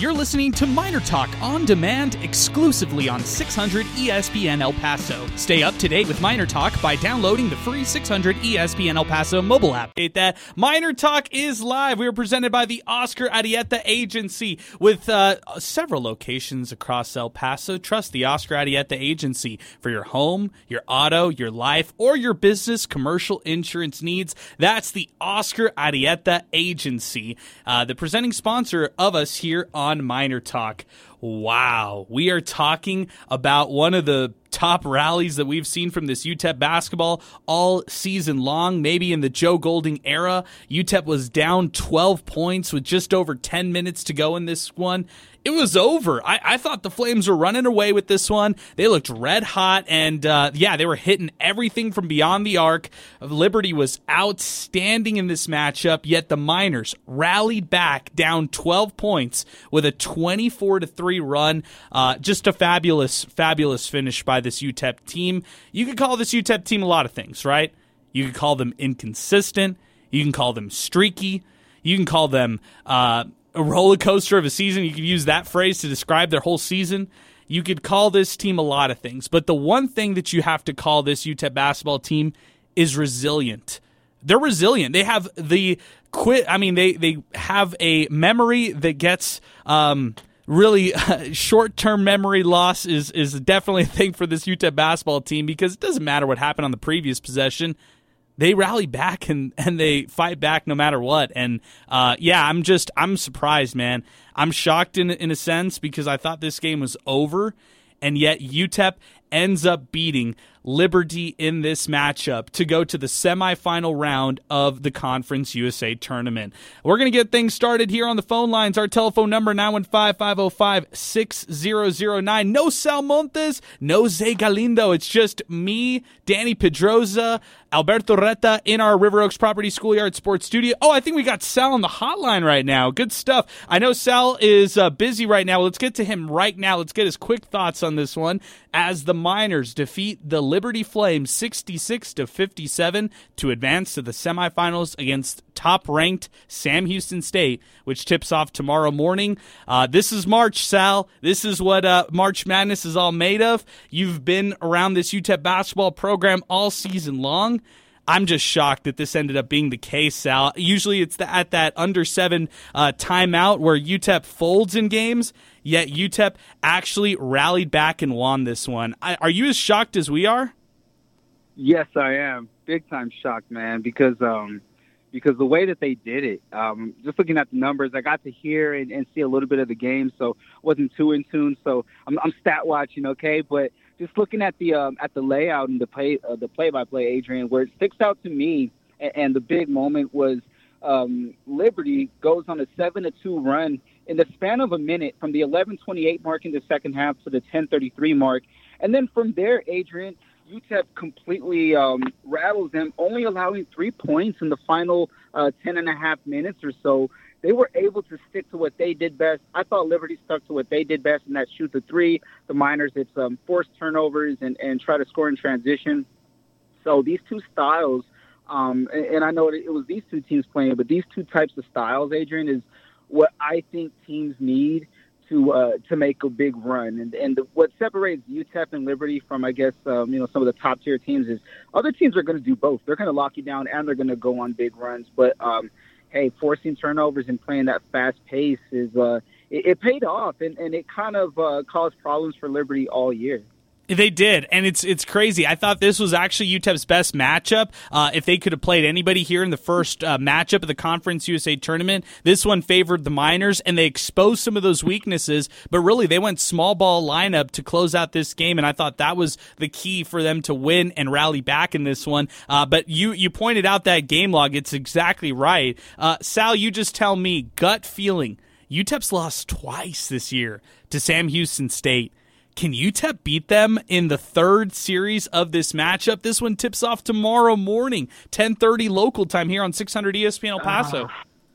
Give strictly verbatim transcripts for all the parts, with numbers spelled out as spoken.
You're listening to Miner Talk on demand exclusively on six hundred E S P N El Paso. Stay up to date with Miner Talk by downloading the free six hundred E S P N El Paso mobile app. That Miner Talk is live. We are presented by the Oscar Arieta Agency with uh, several locations across El Paso. Trust the Oscar Arieta Agency for your home, your auto, your life, or your business commercial insurance needs. That's the Oscar Arieta Agency, uh, the presenting sponsor of us here on Miner Talk. Wow, we are talking about one of the top rallies that we've seen from this U T E P basketball all season long, maybe in the Joe Golding era. U T E P was down twelve points with just over ten minutes to go in this one. It was over. I, I thought the Flames were running away with this one. They looked red hot, and uh, yeah, they were hitting everything from beyond the arc. Liberty was outstanding in this matchup, yet the Miners rallied back down twelve points with a twenty-four to three run. Uh, just a fabulous, fabulous finish by this U T E P team. You could call this U T E P team a lot of things, right? You could call them inconsistent. You can call them streaky. You can call them uh, a roller coaster of a season. You could use that phrase to describe their whole season. You could call this team a lot of things. But the one thing that you have to call this U T E P basketball team is resilient. They're resilient. They have the quit. I mean, they, they have a memory that gets um, really uh, short-term memory loss is, is definitely a thing for this U T E P basketball team, because it doesn't matter what happened on the previous possession. They rally back and, and they fight back no matter what. And, uh, yeah, I'm just, I'm surprised, man. I'm shocked in, in a sense, because I thought this game was over, and yet U T E P ends up beating Liberty in this matchup to go to the semifinal round of the Conference U S A tournament. We're going to get things started here on the phone lines. Our telephone number, nine one five, five oh five, six oh oh nine. No Sal Montes, no Zay Galindo. It's just me, Danny Pedroza, Alberto Reta in our River Oaks Property Schoolyard Sports Studio. Oh, I think we got Sal on the hotline right now. Good stuff. I know Sal is uh, busy right now. Let's get to him right now. Let's get his quick thoughts on this one as the Miners defeat the Liberty Flames sixty-six to fifty-seven to advance to the semifinals against top-ranked Sam Houston State, which tips off tomorrow morning. Uh, this is March, Sal. This is what uh, March Madness is all made of. You've been around this U T E P basketball program all season long. I'm just shocked that this ended up being the case, Sal. Usually it's the, at that under seven uh, timeout where U T E P folds in games, yet U T E P actually rallied back and won this one. I, are you as shocked as we are? Yes, I am. Big time shocked, man, because um, because the way that they did it, um, just looking at the numbers, I got to hear and, and see a little bit of the game, so wasn't too in tune. So I'm, I'm stat watching, okay, but just looking at the um, at the layout and the play uh, the play by play, Adrian, where it sticks out to me, and, and the big moment was um, Liberty goes on a seven to two run in the span of a minute from the eleven twenty-eight mark in the second half to the ten thirty-three mark, and then from there, Adrian, U T E P completely um, rattles them, only allowing three points in the final uh, ten and a half minutes or so. They were able to stick to what they did best. I thought Liberty stuck to what they did best, and that shoot the three. The Miners, it's um, force turnovers and, and try to score in transition. So these two styles, um, and, and I know it, it was these two teams playing, but these two types of styles, Adrian, is what I think teams need to uh, to make a big run. And and the, what separates U T E P and Liberty from, I guess, um, you know, some of the top tier teams is other teams are going to do both. They're going to lock you down and they're going to go on big runs. But um, hey, forcing turnovers and playing that fast pace is uh, it, it paid off, and, and it kind of uh, caused problems for Liberty all year. They did, and it's it's crazy. I thought this was actually U T E P's best matchup. Uh, if they could have played anybody here in the first uh, matchup of the Conference U S A tournament, this one favored the Miners, and they exposed some of those weaknesses, but really they went small ball lineup to close out this game, and I thought that was the key for them to win and rally back in this one. Uh, but you, you pointed out that game log. It's exactly right. Uh, Sal, you just tell me, gut feeling, U T E P's lost twice this year to Sam Houston State. Can U T E P beat them in the third series of this matchup? This one tips off tomorrow morning, ten thirty local time here on six hundred E S P N El Paso. Uh,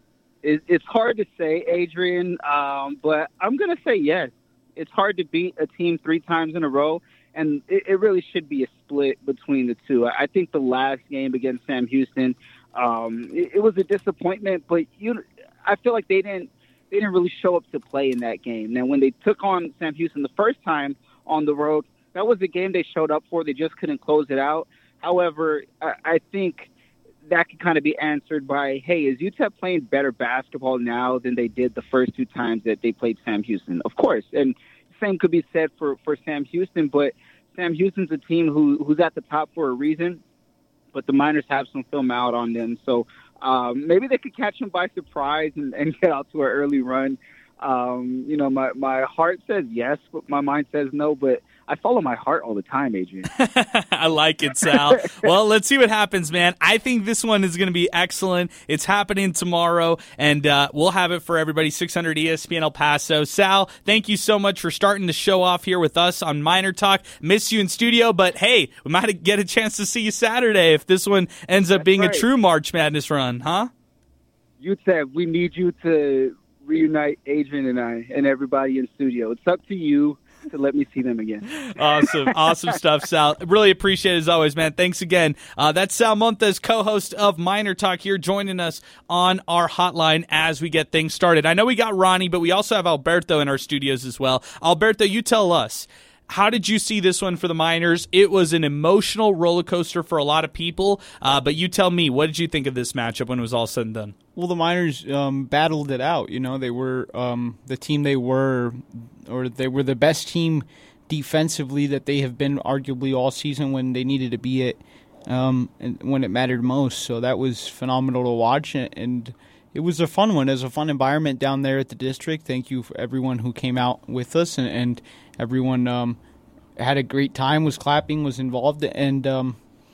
it, it's hard to say, Adrian, um, but I'm going to say yes. It's hard to beat a team three times in a row, and it, it really should be a split between the two. I think the last game against Sam Houston, um, it, it was a disappointment, but you, I feel like they didn't they didn't really show up to play in that game. Now, when they took on Sam Houston the first time on the road, that was a game they showed up for. They just couldn't close it out. However, I, I think that could kind of be answered by, hey, is U T E P playing better basketball now than they did the first two times that they played Sam Houston? Of course. And same could be said for, for Sam Houston, but Sam Houston's a team who who's at the top for a reason, but the Miners have some film out on them. So um, maybe they could catch them by surprise and, and get out to an early run. Um, you know, my, my heart says yes, but my mind says no, but I follow my heart all the time, Adrian. I like it, Sal. Well, let's see what happens, man. I think this one is going to be excellent. It's happening tomorrow, and uh, we'll have it for everybody, six hundred E S P N El Paso. Sal, thank you so much for starting the show off here with us on Miner Talk. Miss you in studio, but hey, we might get a chance to see you Saturday if this one ends up That's being right. a true March Madness run, huh? U T E P, we need you to reunite Adrian and I and everybody in studio. It's up to you to let me see them again. Awesome. Awesome stuff, Sal. Really appreciate it as always, man. Thanks again. Uh, that's Sal Montes, co-host of Miner Talk here, joining us on our hotline as we get things started. I know we got Ronnie, but we also have Alberto in our studios as well. Alberto, you tell us, how did you see this one for the Miners? It was an emotional roller coaster for a lot of people, uh, but you tell me, what did you think of this matchup when it was all said and done? Well, the Miners um, battled it out. You know, they were um, the team they were, or they were the best team defensively that they have been arguably all season when they needed to be it, um, and when it mattered most. So that was phenomenal to watch, and it was a fun one. It was a fun environment down there at the district. Thank you for everyone who came out with us, and, and everyone um, had a great time, was clapping, was involved, and um,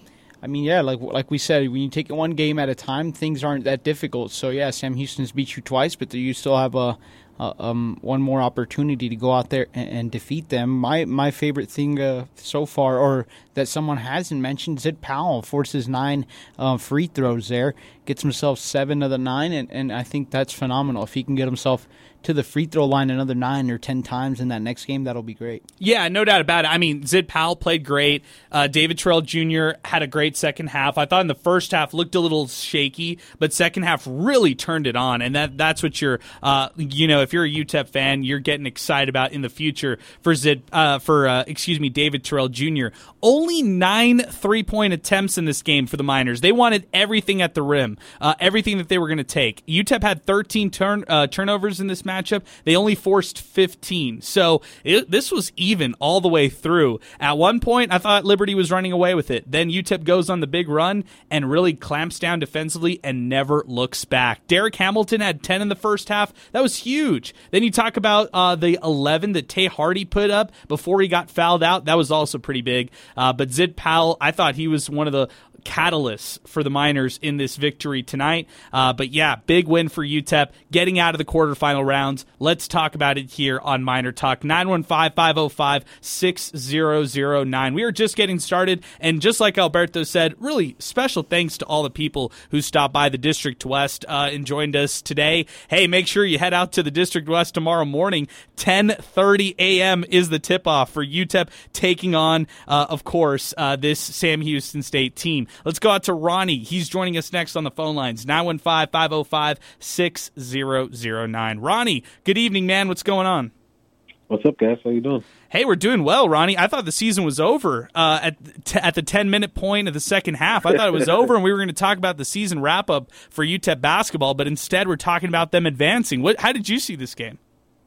I mean, yeah, like like we said, when you take it one game at a time, things aren't that difficult. So yeah, Sam Houston's beat you twice, but you still have a, a um, one more opportunity to go out there and, and defeat them. My my favorite thing uh, so far, or that someone hasn't mentioned, Zid Powell forces nine uh, free throws there, gets himself seven of the nine, and, and I think that's phenomenal. If he can get himself to the free throw line another nine or ten times in that next game, that'll be great. Yeah, no doubt about it. I mean, Zid Powell played great. Uh, David Terrell Junior had a great second half. I thought in the first half looked a little shaky, but second half really turned it on, and that that's what you're, uh, you know, if you're a U T E P fan, you're getting excited about in the future for Zid, uh, for uh, excuse me, David Terrell Junior Only nine three-point attempts in this game for the Miners. They wanted everything at the rim, uh, everything that they were going to take. U T E P had thirteen turn uh, turnovers in this match. Matchup. They only forced fifteen. So it, this was even all the way through. At one point, I thought Liberty was running away with it. Then U T E P goes on the big run and really clamps down defensively and never looks back. Derek Hamilton had ten in the first half. That was huge. Then you talk about uh, the eleven that Tay Hardy put up before he got fouled out. That was also pretty big. Uh, but Zid Powell, I thought he was one of the catalysts for the Miners in this victory tonight. Uh, but yeah, big win for U T E P, getting out of the quarterfinal rounds. Let's talk about it here on Miner Talk. nine one five, five oh five, six oh oh nine. We are just getting started, and just like Alberto said, really special thanks to all the people who stopped by the District West uh, and joined us today. Hey, make sure you head out to the District West tomorrow morning. ten thirty a.m. is the tip-off for U T E P taking on, uh, of course, uh, this Sam Houston State team. Let's go out to Ronnie. He's joining us next on the phone lines, nine one five, five oh five, six oh oh nine. Ronnie, good evening, man. What's going on? What's up, guys? How you doing? Hey, we're doing well, Ronnie. I thought the season was over uh, at t- at the ten-minute point of the second half. I thought it was over, and we were going to talk about the season wrap-up for U T E P basketball, but instead we're talking about them advancing. What? How did you see this game?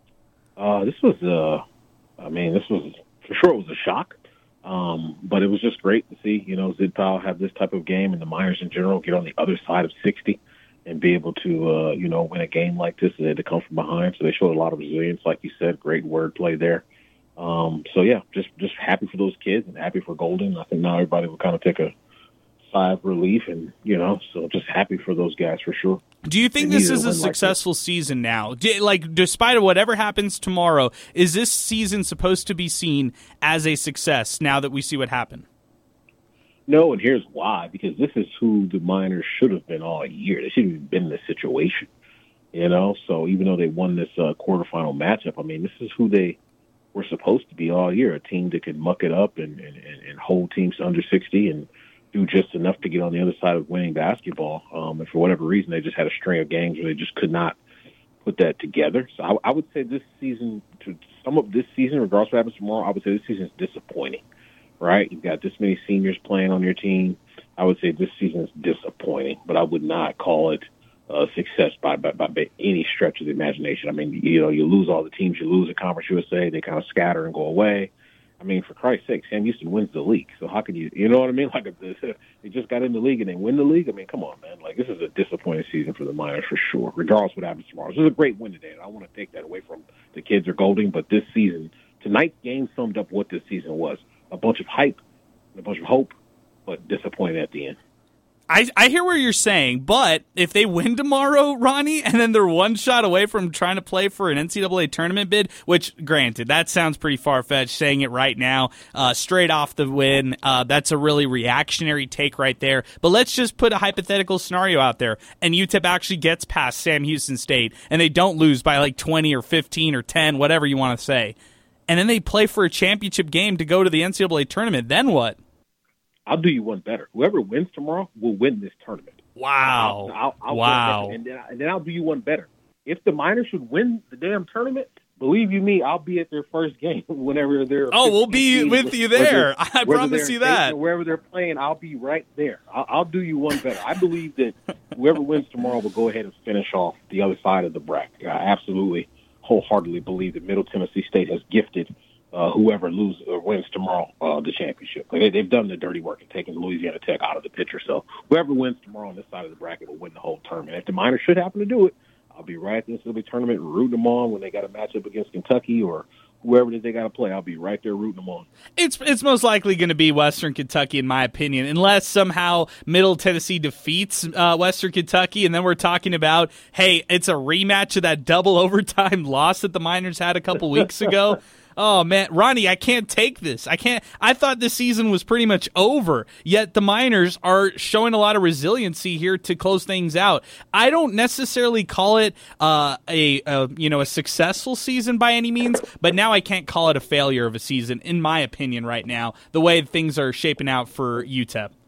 Uh, this was, uh, I mean, this was, for sure it was a shock. Um, but it was just great to see, you know, Zid Powell have this type of game and the Miners in general get on the other side of sixty and be able to, uh, you know, win a game like this. They had to come from behind, so they showed a lot of resilience, like you said. Great wordplay there. Um, so, yeah, just just happy for those kids and happy for Golden. I think now everybody will kind of take a sigh of relief and, you know, so just happy for those guys for sure. Do you think this is a successful season now? Do, like, despite whatever happens tomorrow, is this season supposed to be seen as a success now that we see what happened? No, and here's why. Because this is who the Miners should have been all year. They shouldn't have been in this situation, you know? So even though they won this uh, quarterfinal matchup, I mean, this is who they were supposed to be all year, a team that could muck it up and, and, and hold teams to under sixty and do just enough to get on the other side of winning basketball. Um, and for whatever reason, they just had a string of games where they just could not put that together. So I, I would say this season, to sum up this season, regardless of what happens tomorrow, I would say this season is disappointing, right? You've got this many seniors playing on your team. I would say this season is disappointing, but I would not call it uh, success by, by, by any stretch of the imagination. I mean, you know, you lose all the teams you lose at Conference U S A. They kind of scatter and go away. I mean, for Christ's sake, Sam Houston wins the league. So how can you, you know what I mean? Like, if they just got in the league and they win the league. I mean, come on, man. Like, this is a disappointing season for the Miners for sure, regardless of what happens tomorrow. This is a great win today, and I don't want to take that away from the kids or Golding, but this season, tonight's game summed up what this season was. A bunch of hype, a bunch of hope, but disappointing at the end. I, I hear what you're saying, but if they win tomorrow, Ronnie, and then they're one shot away from trying to play for an N C double A tournament bid, which, granted, that sounds pretty far-fetched, saying it right now, uh, straight off the win, uh, that's a really reactionary take right there. But let's just put a hypothetical scenario out there, and U T E P actually gets past Sam Houston State, and they don't lose by like twenty or fifteen or ten, whatever you want to say, and then they play for a championship game to go to the N C double A tournament, then what? I'll do you one better. Whoever wins tomorrow will win this tournament. Wow. I'll, I'll, I'll wow. And then, and then I'll do you one better. If the Miners should win the damn tournament, believe you me, I'll be at their first game whenever they're. Oh, we'll be with you there. I promise you that. Wherever they're playing, I'll be right there. I'll, I'll do you one better. I believe that whoever wins tomorrow will go ahead and finish off the other side of the bracket. I absolutely, wholeheartedly believe that Middle Tennessee State has gifted Uh, whoever loses or wins tomorrow uh, the championship. Like they, they've done the dirty work in taking Louisiana Tech out of the picture. So whoever wins tomorrow on this side of the bracket will win the whole tournament. If the Miners should happen to do it, I'll be right at the N C double A tournament rooting them on when they got a matchup against Kentucky or whoever it is they got to play. I'll be right there rooting them on. It's it's most likely going to be Western Kentucky, in my opinion, unless somehow Middle Tennessee defeats uh, Western Kentucky, and then we're talking about, hey, it's a rematch of that double overtime loss that the Miners had a couple weeks ago. Oh, man, Ronnie, I can't take this. I can't. I thought this season was pretty much over, yet the Miners are showing a lot of resiliency here to close things out. I don't necessarily call it uh, a, a you know a successful season by any means, but now I can't call it a failure of a season, in my opinion, right now, the way things are shaping out for U T E P.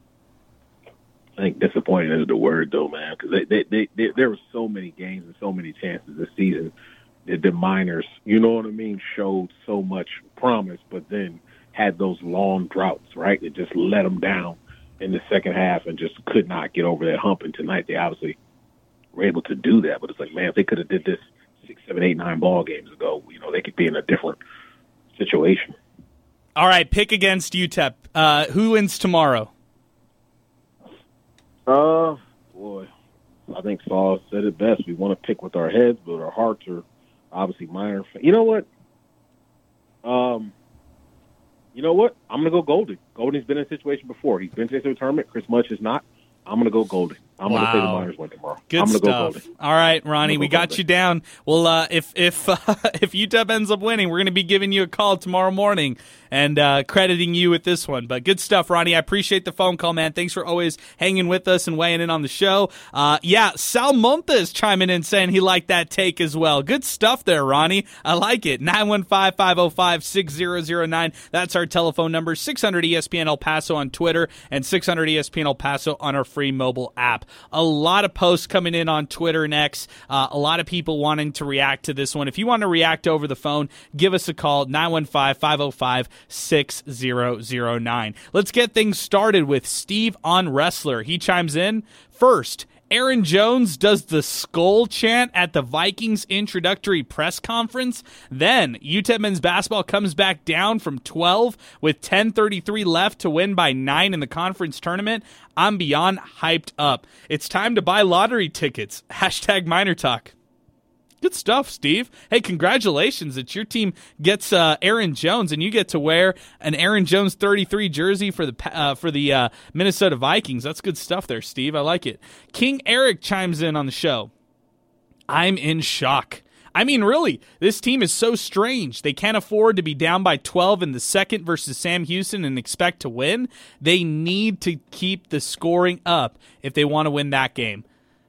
I think disappointing is the word, though, man, because they, they, they, they, there were so many games and so many chances this season. The Miners, you know what I mean, showed so much promise, but then had those long droughts, right? It just let them down in the second half and just could not get over that hump. And tonight they obviously were able to do that. But it's like, man, if they could have did this six, seven, eight, nine ball games ago, you know, they could be in a different situation. All right, pick against U T E P. Uh, who wins tomorrow? Uh, boy, I think Saul said it best. We want to pick with our heads, but our hearts are obviously Miner. You know what? Um, you know what? I'm gonna go Golding. Golding's been in a situation before. He's been to a tournament. Chris Much is not. I'm gonna go Golding. I'm wow. gonna say the Miners win tomorrow. Good I'm gonna stuff. Go Golding. All right, Ronnie, we got Golding. you down. Well, uh, if if uh, if U T E P ends up winning, we're gonna be giving you a call tomorrow morning and uh, crediting you with this one. But good stuff, Ronnie. I appreciate the phone call, man. Thanks for always hanging with us and weighing in on the show. Uh, yeah, Sal Monta is chiming in saying he liked that take as well. Good stuff there, Ronnie. I like it. nine one five, five oh five, six oh oh nine. That's our telephone number. six hundred E S P N El Paso on Twitter and six hundred E S P N El Paso on our free mobile app. A lot of posts coming in on Twitter and X. Uh, a lot of people wanting to react to this one. If you want to react over the phone, give us a call, nine one five, five oh five, six oh oh nine. Let's get things started with Steve on Wrestler. He chimes in. First, Aaron Jones does the skull chant at the Vikings introductory press conference. Then, U T E P men's basketball comes back down from twelve with ten thirty-three left to win by nine in the conference tournament. I'm beyond hyped up. It's time to buy lottery tickets. Hashtag Miner Talk. Good stuff, Steve. Hey, congratulations that your team gets uh, Aaron Jones, and you get to wear an Aaron Jones thirty-three jersey for the uh, for the uh, Minnesota Vikings. That's good stuff there, Steve. I like it. King Eric chimes in on the show. I'm in shock. I mean, really, this team is so strange. They can't afford to be down by twelve in the second versus Sam Houston and expect to win. They need to keep the scoring up if they want to win that game.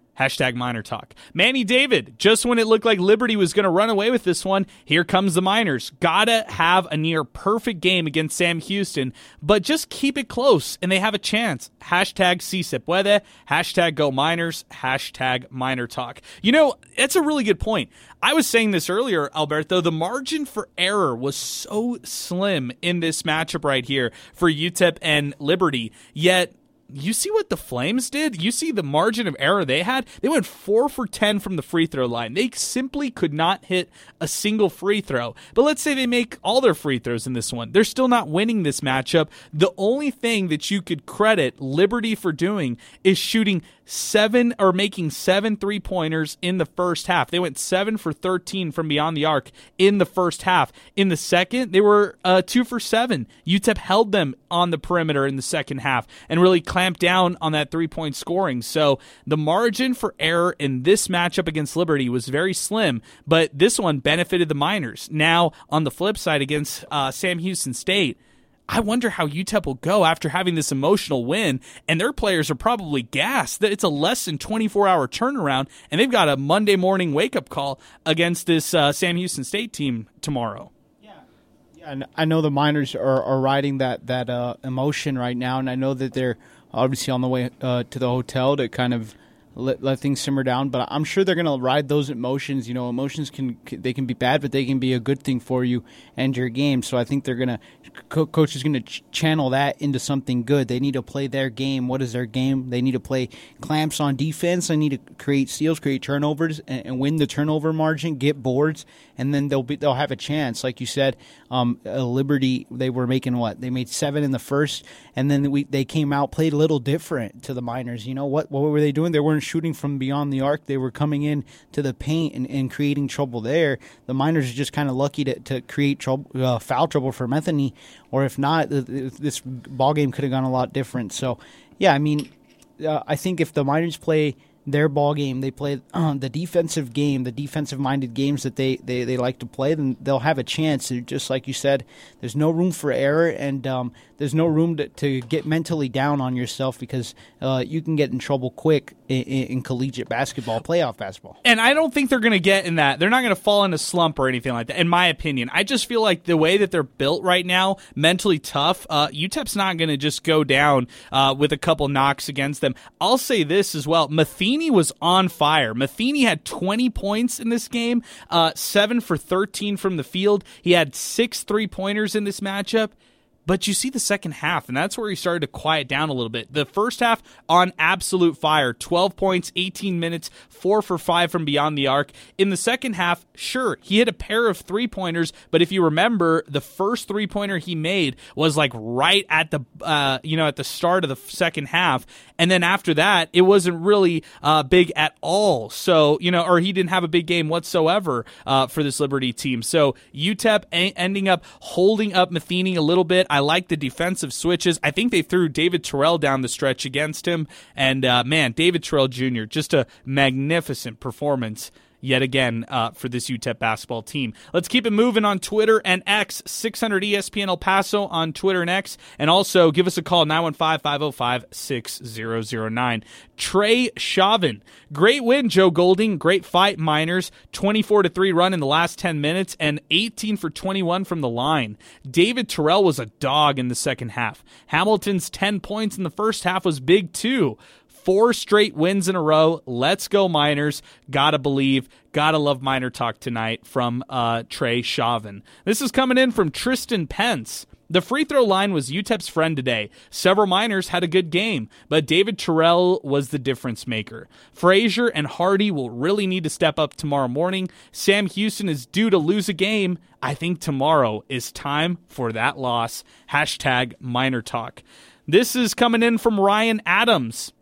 Hashtag Miner Talk. Manny David, just when it looked like Liberty was going to run away with this one, here comes the Miners. Gotta have a near perfect game against Sam Houston, but just keep it close and they have a chance. Hashtag Si Se Puede, hashtag Go Miners, hashtag Miner Talk. You know, that's a really good point. I was saying this earlier, Alberto, the margin for error was so slim in this matchup right here for U T E P and Liberty, yet you see what the Flames did? You see the margin of error they had? They went four for ten from the free throw line. They simply could not hit a single free throw. But let's say they make all their free throws in this one. They're still not winning this matchup. The only thing that you could credit Liberty for doing is shooting seven or making seven three-pointers in the first half. They went seven for thirteen from beyond the arc in the first half. In the second, they were uh, two for seven. U T E P held them on the perimeter in the second half and really clamped down on that three-point scoring. So the margin for error in this matchup against Liberty was very slim, but this one benefited the Miners. Now, on the flip side against uh, Sam Houston State, I wonder how U T E P will go after having this emotional win, and their players are probably gassed that it's a less than twenty-four hour turnaround, and they've got a Monday morning wake-up call against this uh, Sam Houston State team tomorrow. Yeah, yeah, and I know the Miners are, are riding that, that uh, emotion right now, and I know that they're obviously on the way uh, to the hotel to kind of let, let things simmer down, but I'm sure they're going to ride those emotions. You know, emotions can they can be bad, but they can be a good thing for you and your game. So I think they're going to co- coach is going to ch- channel that into something good. They need to play their game. What is their game? They need to play clamps on defense. They need to create steals, create turnovers, and, and win the turnover margin, get boards, and then they'll be they'll have a chance. Like you said, um, uh, Liberty, they were making what? They made seven in the first, and then we they came out, played a little different to the Miners. You know what? What were they doing? They weren't shooting from beyond the arc. They were coming in to the paint and, and creating trouble there. The Miners are just kind of lucky to, to create trouble, uh, foul trouble for Metheny, or if not, this ball game could have gone a lot different. So, yeah, I mean, uh, I think if the Miners play their ball game, they play uh, the defensive game, the defensive-minded games that they, they, they like to play, then they'll have a chance. Just like you said, there's no room for error, and um, there's no room to, to get mentally down on yourself because uh, you can get in trouble quick in, in, in collegiate basketball, playoff basketball. And I don't think they're going to get in that. They're not going to fall in a slump or anything like that, in my opinion. I just feel like the way that they're built right now, mentally tough, uh, U T E P's not going to just go down uh, with a couple knocks against them. I'll say this as well. Matheny was on fire. Matheny had twenty points in this game, uh, seven for thirteen from the field. He had six three-pointers in this matchup. But you see the second half, and that's where he started to quiet down a little bit. The first half on absolute fire, twelve points, eighteen minutes, four for five from beyond the arc. In the second half, sure, he hit a pair of three-pointers, but if you remember, the first three-pointer he made was like right at the uh, you know at the start of the second half, and then after that, it wasn't really uh, big at all. So you know, or he didn't have a big game whatsoever uh, for this Liberty team. So U T E P a- ending up holding up Matheny a little bit. I like the defensive switches. I think they threw David Terrell down the stretch against him. And, uh, man, David Terrell Junior, just a magnificent performance yet again uh, for this U T E P basketball team. Let's keep it moving on Twitter and X, six hundred E S P N El Paso on Twitter and X. And also give us a call, nine one five, five oh five, six oh oh nine. Trey Chauvin. Great win, Joe Golding. Great fight, Miners. twenty-four to three run in the last ten minutes and eighteen for twenty-one from the line. David Terrell was a dog in the second half. Hamilton's ten points in the first half was big too. Four straight wins in a row. Let's go, Miners. Gotta believe. Gotta love Miner Talk tonight from uh, Trey Chauvin. This is coming in from Tristan Pence. The free throw line was U T E P's friend today. Several Miners had a good game, but David Terrell was the difference maker. Frazier and Hardy will really need to step up tomorrow morning. Sam Houston is due to lose a game. I think tomorrow is time for that loss. Hashtag Miner Talk. This is coming in from Ryan Adams.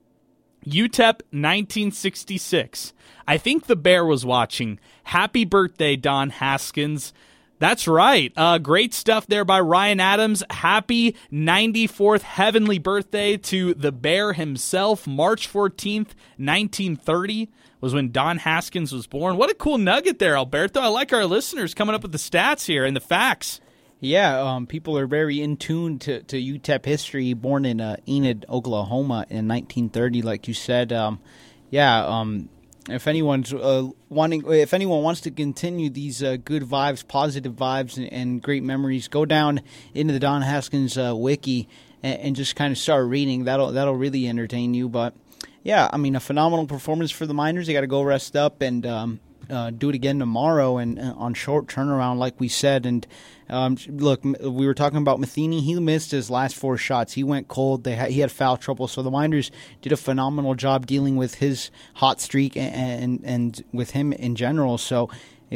U T E P nineteen sixty-six. I think the Bear was watching. Happy birthday, Don Haskins. That's right. Uh, great stuff there by Ryan Adams. Happy ninety-fourth heavenly birthday to the Bear himself. March fourteenth, nineteen thirty was when Don Haskins was born. What a cool nugget there, Alberto. I like our listeners coming up with the stats here and the facts. Yeah, um, people are very in tune to, to U T E P history. Born in uh, Enid, Oklahoma in nineteen thirty, like you said. Um, yeah, um, if anyone's uh, wanting, if anyone wants to continue these uh, good vibes, positive vibes, and, and great memories, go down into the Don Haskins uh, wiki and, and just kind of start reading. That'll that'll really entertain you. But yeah, I mean, a phenomenal performance for the Miners. They got to go rest up and um, uh, do it again tomorrow, and uh, on short turnaround, like we said. And um, look, we were talking about Matheny. He missed his last four shots. He went cold. They ha- he had foul trouble. So the Miners did a phenomenal job dealing with his hot streak and and, and with him in general. So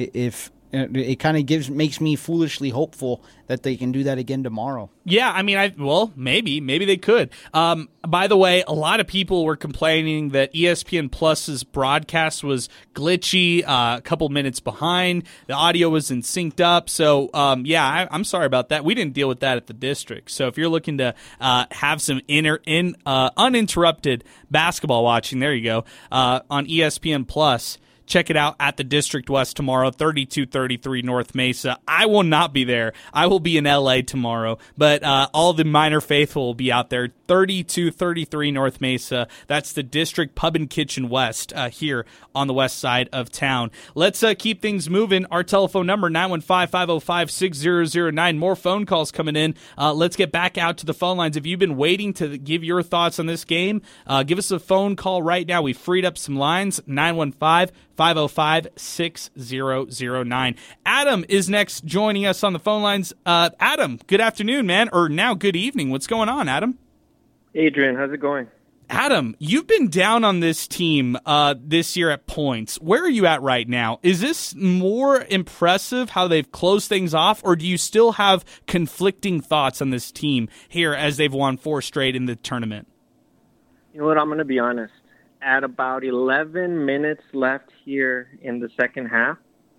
if it, it kind of gives makes me foolishly hopeful that they can do that again tomorrow. Yeah, I mean, I well, maybe, maybe they could. Um, by the way, a lot of people were complaining that E S P N Plus's broadcast was glitchy, uh, a couple minutes behind. The audio wasn't synced up. So, um, yeah, I, I'm sorry about that. We didn't deal with that at the district. So, if you're looking to uh, have some inner, in uh, uninterrupted basketball watching, there you go, uh, on E S P N Plus. Check it out at the District West tomorrow, thirty-two thirty-three North Mesa. I will not be there. I will be in L A tomorrow, but uh, all the Miner faithful will be out there, thirty-two thirty-three North Mesa. That's the District Pub and Kitchen West uh, here on the west side of town. Let's uh, keep things moving. Our telephone number, nine one five, five oh five, six oh oh nine. More phone calls coming in. Uh, let's get back out to the phone lines. If you've been waiting to give your thoughts on this game, uh, give us a phone call right now. We freed up some lines, nine one five, five oh five, six oh oh nine. Adam is next joining us on the phone lines. Uh, Adam, good afternoon, man, or now good evening. What's going on, Adam? Adrian, how's it going? Adam, you've been down on this team uh, this year at points. Where are you at right now? Is this more impressive how they've closed things off, or do you still have conflicting thoughts on this team here as they've won four straight in the tournament? You know what, I'm going to be honest. At about eleven minutes left here in the second half,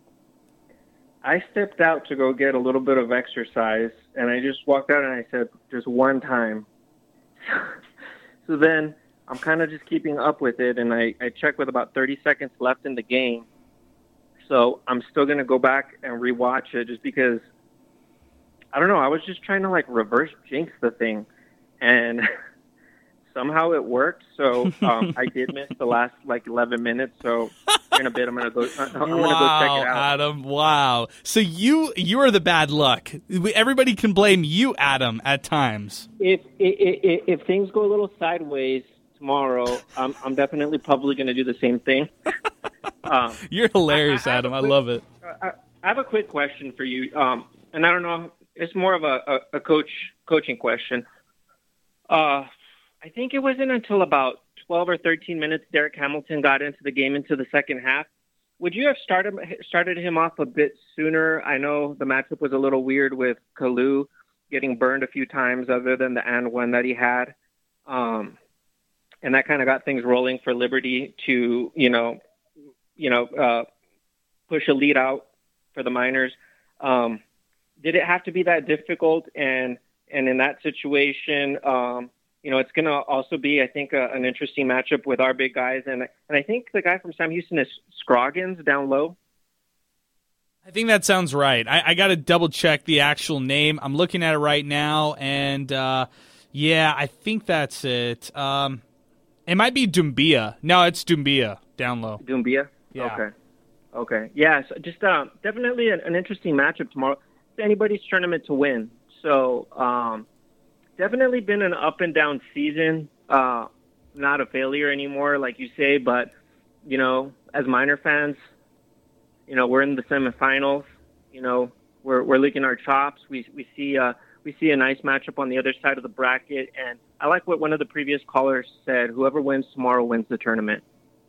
I stepped out to go get a little bit of exercise, and I just walked out and I said, just one time. So then I'm kind of just keeping up with it, and I, I check with about thirty seconds left in the game. So I'm still going to go back and rewatch it just because, I don't know, I was just trying to, like, reverse jinx the thing. And somehow it worked. So um, I did miss the last, like, eleven minutes. So in a bit, I'm going to go I'm wow, gonna go check it out. Adam, wow. So you you are the bad luck. Everybody can blame you, Adam, at times. If if, if, if things go a little sideways tomorrow, I'm, I'm definitely probably going to do the same thing. Um, You're hilarious, I, I Adam. Quick, I love it. I, I have a quick question for you, um, and I don't know. It's more of a, a, a coach coaching question. Uh, I think it wasn't until about twelve or thirteen minutes Derek Hamilton got into the game into the second half. Would you have started started him off a bit sooner? I know the matchup was a little weird with Kalu getting burned a few times, other than the and one that he had. Um, and that kind of got things rolling for Liberty to, you know, you know, uh, push a lead out for the Miners. Um, did it have to be that difficult? And, and in that situation, um, you know, it's going to also be, I think, a, an interesting matchup with our big guys. And, and I think the guy from Sam Houston is Scroggins down low. I think that sounds right. I, I got to double check the actual name. I'm looking at it right now, and uh, yeah, I think that's it. Um, it might be Doumbia. No, it's Doumbia down low. Doumbia? Yeah. Okay. Okay. Yeah, so just uh, definitely an, an interesting matchup tomorrow. It's anybody's tournament to win. So um, definitely been an up and down season. Uh, not a failure anymore, like you say, but, you know, as Miner fans, you know, we're in the semifinals. You know, we're we're licking our chops. We we see uh we see a nice matchup on the other side of the bracket, and I like what one of the previous callers said. Whoever wins tomorrow wins the tournament.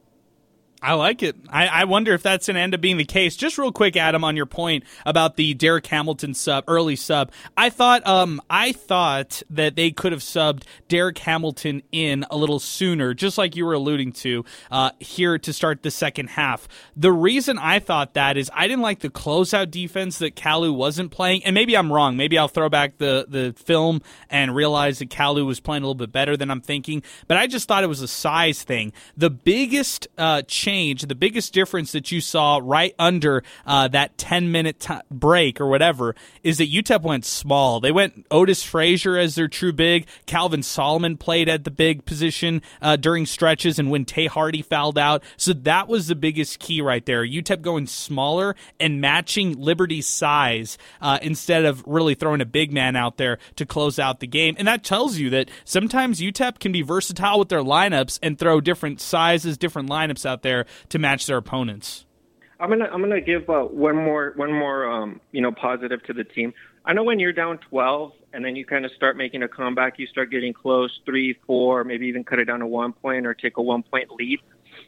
I like it. I, I wonder if that's going to end up being the case. Just real quick, Adam, on your point about the Derek Hamilton sub, early sub. I thought, um, I thought that they could have subbed Derek Hamilton in a little sooner, just like you were alluding to, uh, here to start the second half. The reason I thought that is I didn't like the closeout defense that Kalu wasn't playing, and maybe I'm wrong. Maybe I'll throw back the the film and realize that Kalu was playing a little bit better than I'm thinking. But I just thought it was a size thing. The biggest uh, change change, the biggest difference that you saw right under uh, that ten-minute t- break or whatever is that U T E P went small. They went Otis Frazier as their true big. Calvin Solomon played at the big position uh, during stretches and when Tay Hardy fouled out. So that was the biggest key right there. U T E P going smaller and matching Liberty's size uh, instead of really throwing a big man out there to close out the game. And that tells you that sometimes U T E P can be versatile with their lineups and throw different sizes, different lineups out there to match their opponents. I'm gonna I'm gonna give uh, one more one more um, you know positive to the team. I know when you're down twelve and then you kind of start making a comeback, you start getting close, three, four, maybe even cut it down to one point or take a one point lead.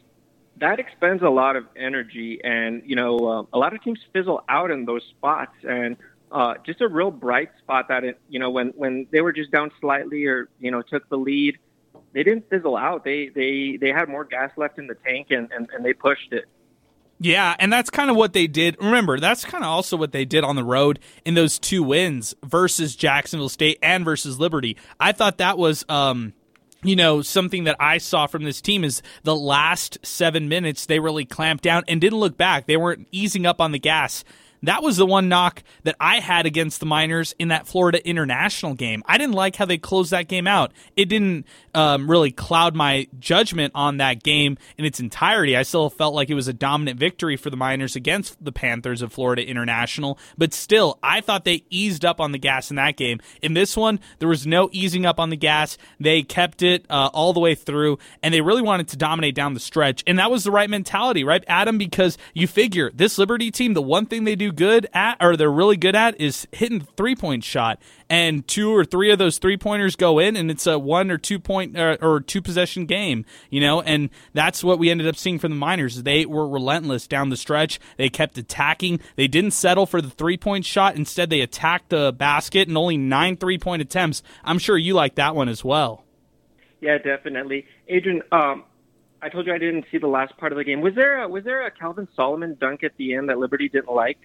That expends a lot of energy, and you know uh, a lot of teams fizzle out in those spots. And uh, just a real bright spot that it you know when when they were just down slightly or you know took the lead, they didn't fizzle out. They they they had more gas left in the tank, and, and, and they pushed it. Yeah, and that's kind of what they did. Remember, that's kind of also what they did on the road in those two wins versus Jacksonville State and versus Liberty. I thought that was, um, you know, something that I saw from this team is the last seven minutes they really clamped down and didn't look back. They weren't easing up on the gas. That was the one knock that I had against the Miners in that Florida International game. I didn't like how they closed that game out. It didn't um, really cloud my judgment on that game in its entirety. I still felt like it was a dominant victory for the Miners against the Panthers of Florida International. But still, I thought they eased up on the gas in that game. In this one, there was no easing up on the gas. They kept it uh, all the way through, and they really wanted to dominate down the stretch. And that was the right mentality, right, Adam? Because you figure this Liberty team, the one thing they do good at, or they're really good at, is hitting the three-point shot. And two or three of those three-pointers go in, and it's a one or two-point or, or two-possession game, you know. And that's what we ended up seeing from the Miners. They were relentless down the stretch. They kept attacking. They didn't settle for the three-point shot. Instead, they attacked the basket, and only nine three-point attempts. I'm sure you like that one as well. Yeah, definitely, Adrian. Um, I told you I didn't see the last part of the game. Was there a, was there a Calvin Solomon dunk at the end that Liberty didn't like?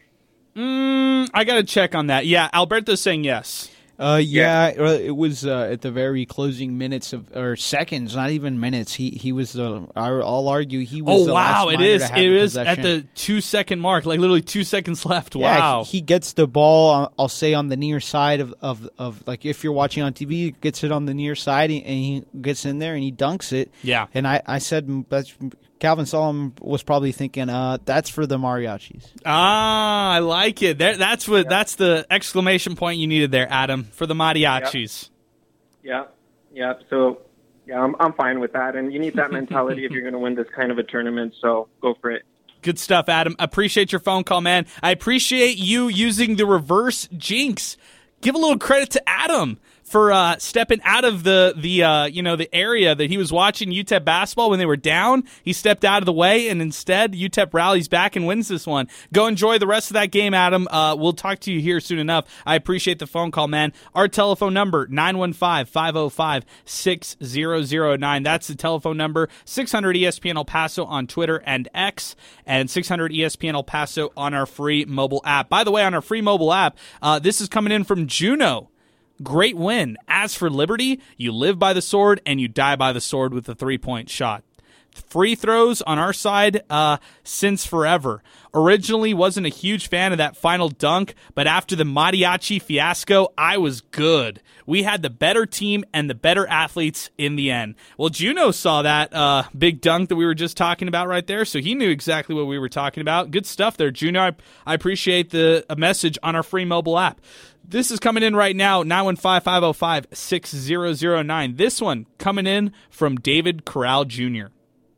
Mm, I got to check on that. Yeah, Alberto's saying yes. Uh, yeah, yeah, it was uh, at the very closing minutes of or seconds, not even minutes. He he was the. I'll argue he was. Oh the wow! last It is. It is possession. at the two second mark, like literally two seconds left. Yeah, wow! He, he gets the ball. I'll say on the near side of, of of like if you're watching on T V, he gets it on the near side and he gets in there and he dunks it. Yeah. And I I said that's. Calvin Solomon was probably thinking, uh, "That's for the mariachis." Ah, I like it. There, that's what. Yeah. That's the exclamation point you needed there, Adam, for the mariachis. Yeah, yeah. yeah. So, yeah, I'm I'm fine with that. And you need that mentality if you're going to win this kind of a tournament. So go for it. Good stuff, Adam. Appreciate your phone call, man. I appreciate you using the reverse jinx. Give a little credit to Adam for uh, stepping out of the the uh, you know the area that he was watching U T E P basketball when they were down. He stepped out of the way, and instead U T E P rallies back and wins this one. Go enjoy the rest of that game, Adam. Uh, we'll talk to you here soon enough. I appreciate the phone call, man. Our telephone number, nine one five, five oh five, six oh oh nine. That's the telephone number. six hundred E S P N El Paso on Twitter and X, and six hundred E S P N El Paso on our free mobile app. By the way, on our free mobile app, uh, this is coming in from Juno. Great win. As for Liberty, you live by the sword and you die by the sword with a three-point shot. Free throws on our side uh, since forever. Originally wasn't a huge fan of that final dunk, but after the mariachi fiasco, I was good. We had the better team and the better athletes in the end. Well, Juno saw that uh, big dunk that we were just talking about right there, so he knew exactly what we were talking about. Good stuff there, Juno. I, I appreciate the a message on our free mobile app. This is coming in right now, nine one five, five oh five, six oh oh nine. This one coming in from David Corral Junior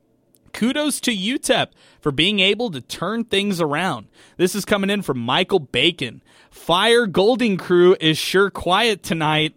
Kudos to U T E P for being able to turn things around. This is coming in from Michael Bacon. Fire Golding Crew is sure quiet tonight.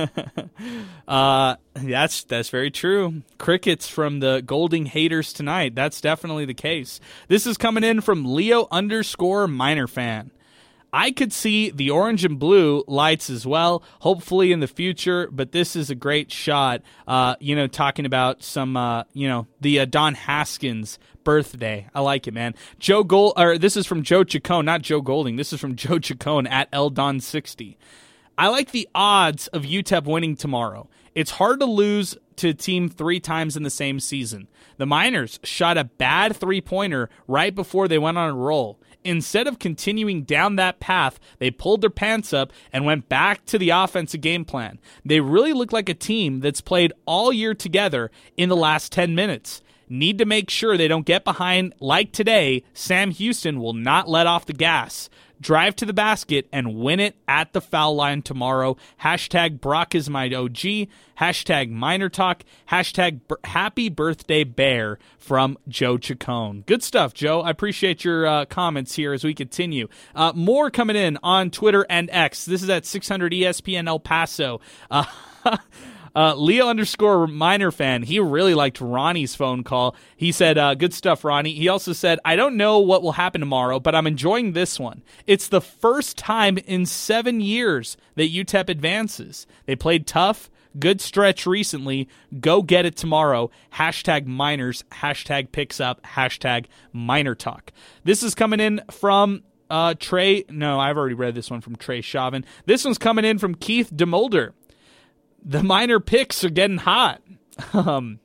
uh, that's that's very true. Crickets from the Golding haters tonight. That's definitely the case. This is coming in from Leo underscore Miner fan. I could see the orange and blue lights as well, hopefully in the future, but this is a great shot, uh, you know, talking about some, uh, you know, the uh, Don Haskins birthday. I like it, man. Joe Gold, or this is from Joe Chacon, not Joe Golding. This is from Joe Chacon at L Don sixty. I like the odds of U T E P winning tomorrow. It's hard to lose to a team three times in the same season. The Miners shot a bad three-pointer right before they went on a roll. Instead of continuing down that path, they pulled their pants up and went back to the offensive game plan. They really look like a team that's played all year together in the last ten minutes. Need to make sure they don't get behind like today. Sam Houston will not let off the gas. Drive to the basket and win it at the foul line tomorrow. Hashtag Brock is my O G. Hashtag Miner Talk. Hashtag b- Happy Birthday Bear from Joe Chacon. Good stuff, Joe. I appreciate your uh, comments here as we continue. Uh, more coming in on Twitter and X. This is at six hundred E S P N El Paso. Uh, Uh, Leo underscore Miner fan, he really liked Ronnie's phone call. He said, uh, good stuff, Ronnie. He also said, I don't know what will happen tomorrow, but I'm enjoying this one. It's the first time in seven years that U T E P advances. They played tough, good stretch recently. Go get it tomorrow. Hashtag Miners, hashtag picks up, hashtag Miner Talk. This is coming in from uh, Trey. No, I've already read this one from Trey Chauvin. This one's coming in from Keith DeMolder. The Miner picks are getting hot. Um,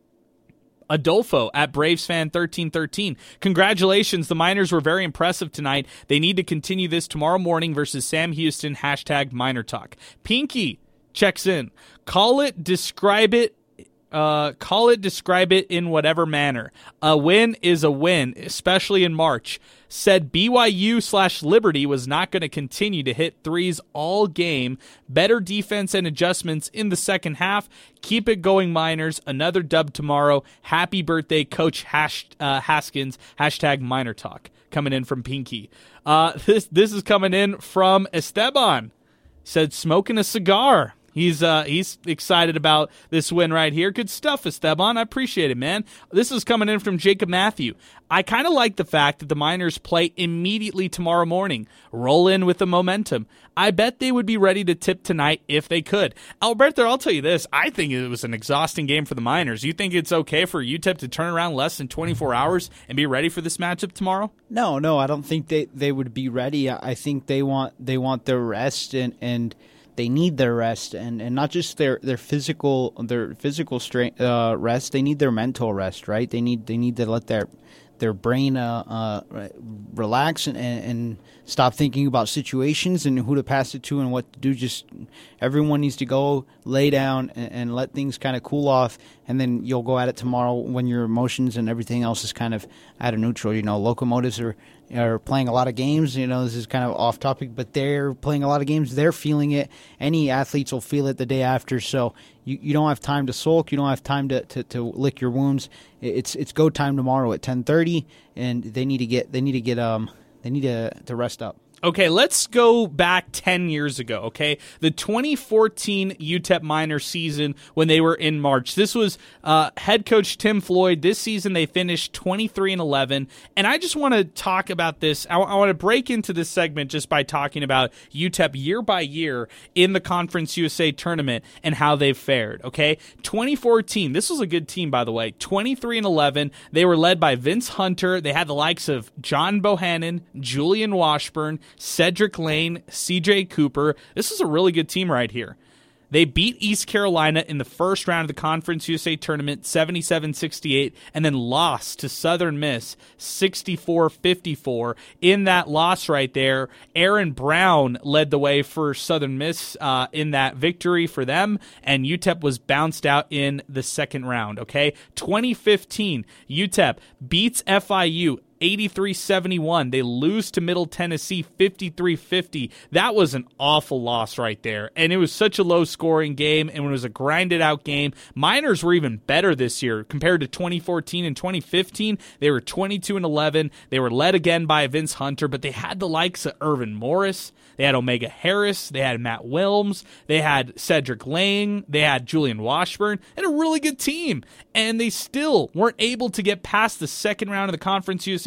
Adolfo at Braves fan thirteen thirteen. Congratulations. The Miners were very impressive tonight. They need to continue this tomorrow morning versus Sam Houston. Hashtag Miner Talk. Pinky checks in. Call it, describe it. Uh, call it, describe it in whatever manner. A win is a win, especially in March. Said B Y U slash Liberty was not going to continue to hit threes all game. Better defense and adjustments in the second half. Keep it going, Miners. Another dub tomorrow. Happy birthday, Coach Hash, uh, Haskins. Hashtag Miner Talk. Coming in from Pinky. Uh, this, this is coming in from Esteban. Said smoking a cigar. He's uh he's excited about this win right here. Good stuff, Esteban. I appreciate it, man. This is coming in from Jacob Matthew. I kind of like the fact that the Miners play immediately tomorrow morning. Roll in with the momentum. I bet they would be ready to tip tonight if they could. Alberto, I'll tell you this. I think it was an exhausting game for the Miners. You think it's okay for U T E P to turn around less than twenty-four hours and be ready for this matchup tomorrow? No, no, I don't think they, they would be ready. I think they want they want their rest and and. They need their rest, and, and not just their, their physical their physical strength uh, rest. They need their mental rest, right? They need they need to let their their brain uh, uh, relax and, and stop thinking about situations and who to pass it to and what to do. Just everyone needs to go lay down and, and let things kind of cool off, and then you'll go at it tomorrow when your emotions and everything else is kind of out of neutral. You know, locomotives are. are playing a lot of games. You know, this is kind of off topic, but they're playing a lot of games. They're feeling it. Any athletes will feel it the day after. So you, you don't have time to sulk. You don't have time to, to, to lick your wounds. It's it's go time tomorrow at ten thirty, and they need to get they need to get um they need to to rest up. Okay, let's go back ten years ago, okay? The twenty fourteen U T E P Miner season when they were in March. This was uh, head coach Tim Floyd. This season they finished twenty-three and eleven. And I just want to talk about this. I, I want to break into this segment just by talking about U T E P year by year in the Conference U S A tournament and how they've fared, okay? twenty fourteen, this was a good team, by the way. twenty-three and eleven. They were led by Vince Hunter. They had the likes of John Bohannon, Julian Washburn, Cedric Lane, C J Cooper. This is a really good team right here. They beat East Carolina in the first round of the Conference U S A tournament, seventy-seven sixty-eight, and then lost to Southern Miss, sixty-four fifty-four. In that loss right there, Aaron Brown led the way for Southern Miss uh, in that victory for them, and U T E P was bounced out in the second round, okay? twenty fifteen, U T E P beats F I U eighty-three seventy-one. They lose to Middle Tennessee fifty-three fifty. That was an awful loss right there. And it was such a low-scoring game, and it was a grinded-out game. Miners were even better this year compared to twenty fourteen and twenty fifteen. They were twenty-two and eleven. They were led again by Vince Hunter, but they had the likes of Irvin Morris. They had Omega Harris. They had Matt Wilms. They had Cedric Lang. They had Julian Washburn. And a really good team. And they still weren't able to get past the second round of the Conference U S A